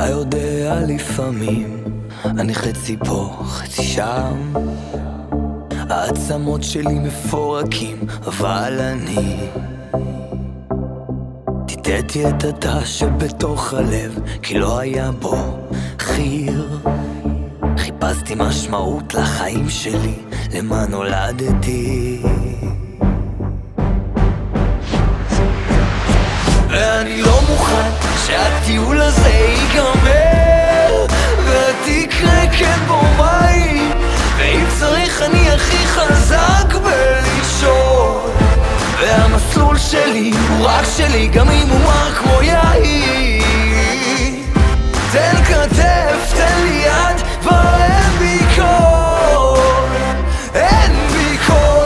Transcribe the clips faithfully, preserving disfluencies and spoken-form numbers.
אתה יודע לפעמים אני חצי פה, חצי שם, העצמות שלי מפורקים, אבל אני טיטאתי את התא שבתוך הלב, כי לא היה בו חיר. חיפשתי משמעות לחיים שלי, למה נולדתי, ואני לא מוכן שהטיול הזה ייגמר, ותקרה כן בו מים, ואם צריך אני הכי חזק בלישון, והמסלול שלי הוא רק שלי, גם אם הוא מר כמו יאיר. תן כתף, תן לי יד, כבר אין בי קול, אין בי קול.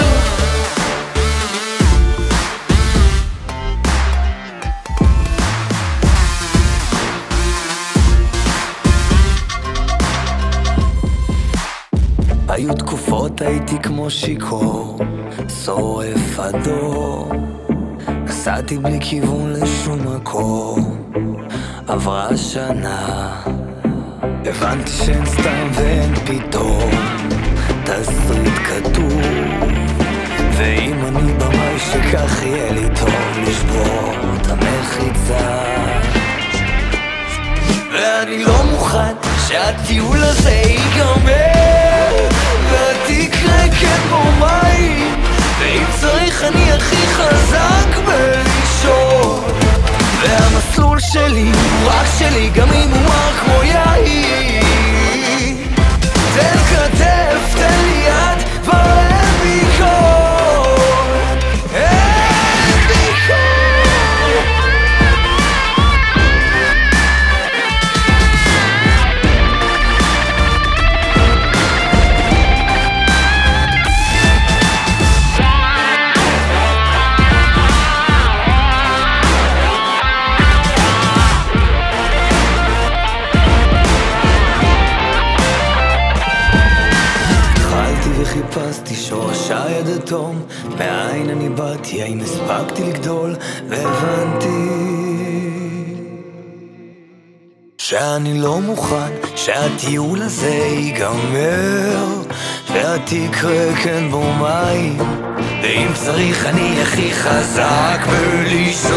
היו תקופות הייתי כמו שיקור, שורף אדום, נסעתי בלי כיוון לשום מקום. עברה שנה, הבנתי שאין סתם ואין פתאום תסריט כתוב, ואם אני במאי שכך יהיה לי טוב לשבור את המחיצה, ואני לא מוכן שהטיול הזה ייגמר, ותקרה כן בו מים, ואם צריך אני הכי חזק בלישון, והמסלול שלי הוא רק שלי, גם אם הוא מר כמו יאיר. תן כתף, תן לי יד, כבר אין בי קול, אין בי קול. חיפשתי שורשה יד אטום, מאין אני באתי, האם הספקתי לגדול, והבנתי שאני לא מוכן שהטיול הזה ייגמר, והתקרה כן בו מים, ואם צריך אני הכי חזק בלישון.